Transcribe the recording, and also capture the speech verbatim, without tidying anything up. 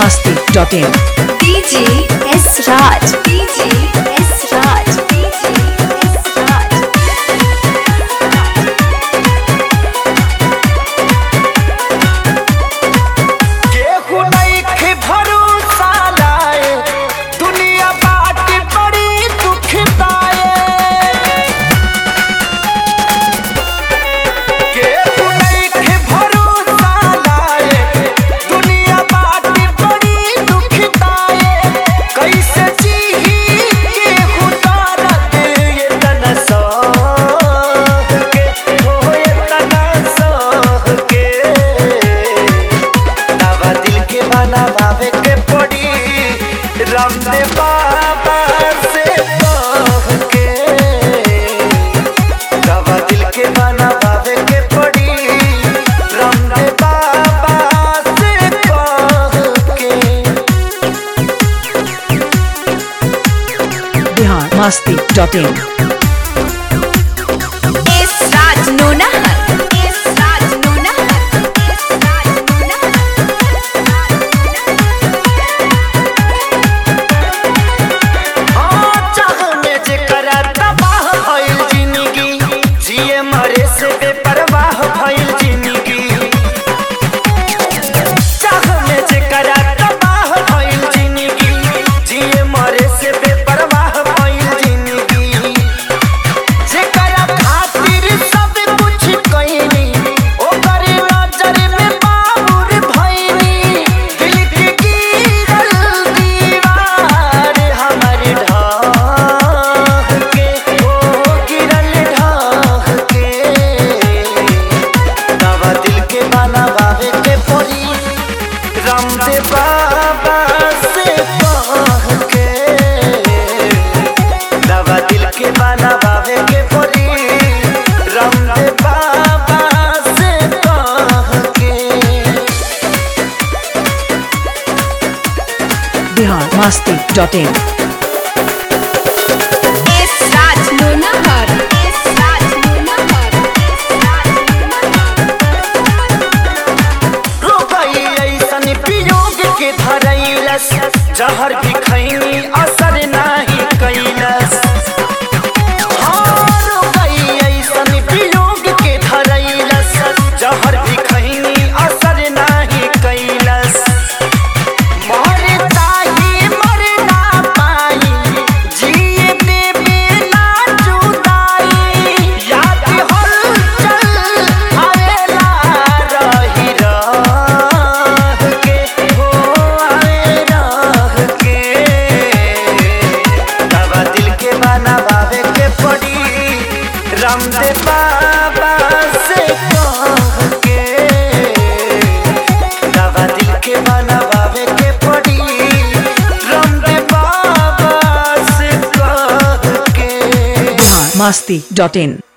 masti dot in. D J S Raj, D J S Raj, D J S Raj. केहू नइखे भरोसा लाए, दुनिया बाटे बड़ी दुखदाए। केहू नइखे भरोसा लाए, दुनिया बाटे बड़ी दुखदाए। कैसे जीही केहू दर्द ये तना सह के, हो ये तना सह के। दवा दिल के बनावे के पड़ी, रामदेव बाबा से कह के। दवा दिल के बनावे के पड़ी, रामदेव बाबा से कह के। Bihar masti dot in. S Raj Nonahar, S Raj Nonahar, S Raj हाँ, चाह में जेकरा तबाह भइल जिंदगी, जिए मरे से बेपरवाह भइल जिंदगी। चाह में जेकरा तबाह भइल जिंदगी, जिए मरे से बेपरवाह भइल जिंदगी। जेकरा खातिर सब कुछ कइनी, ओकर नजर में बाबुर भइनी। दिल के गिरल दीवार हमर ढाह के, ओ गिरल ढाह के। दवा दिल के बनावे के पड़ी, रामदेव बाबा से कह के। दवा दिल के बनावे के पड़ी, रामदेव बाबा से कह के। Bihar masti dot in. S Raj Nonahar, S Raj Nonahar, S Raj Nonahar. रो गई ऐसन वियोग के धरैलस, जहर भी खैनी असर नाही कैलस। हाँ, रो गई ऐसन वियोग के धरैलस, जहर भी खैनी असर नाही कैलस। मरे ताही मर ना पाई, जिए देवे ना जुदाई। याद हलचल आवेला रही रह के, हो आवे रह के। दवा दिल के बनावे के पड़ी, रामदेव बाबा से कह के। दवा दिल के बनावे के पड़ी, रामदेव बाबा से कह के। Bihar masti dot in.